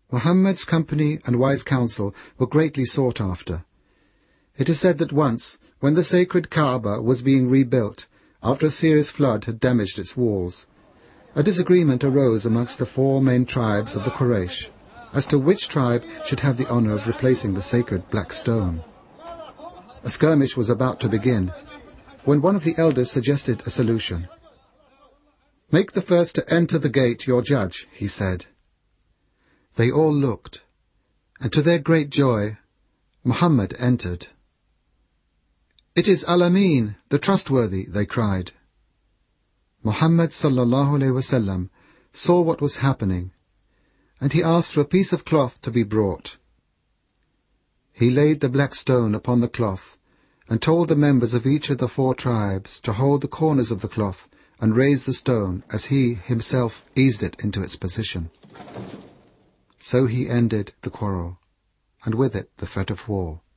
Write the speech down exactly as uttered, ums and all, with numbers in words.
Muhammad's company and wise counsel were greatly sought after. It is said that once, when the sacred Kaaba was being rebuilt, after a serious flood had damaged its walls, a disagreement arose amongst the four main tribes of the Quraysh as to which tribe should have the honor of replacing the sacred black stone. A skirmish was about to begin, when one of the elders suggested a solution. "Make the first to enter the gate your judge," he said. They all looked, and to their great joy, Muhammad entered. "It is Al-Amin, the trustworthy," they cried. Muhammad sallallahu alaihi wasallam saw what was happening, and he asked for a piece of cloth to be brought. He laid the black stone upon the cloth, and told the members of each of the four tribes to hold the corners of the cloth and raise the stone as he himself eased it into its position. So he ended the quarrel, and with it the threat of war.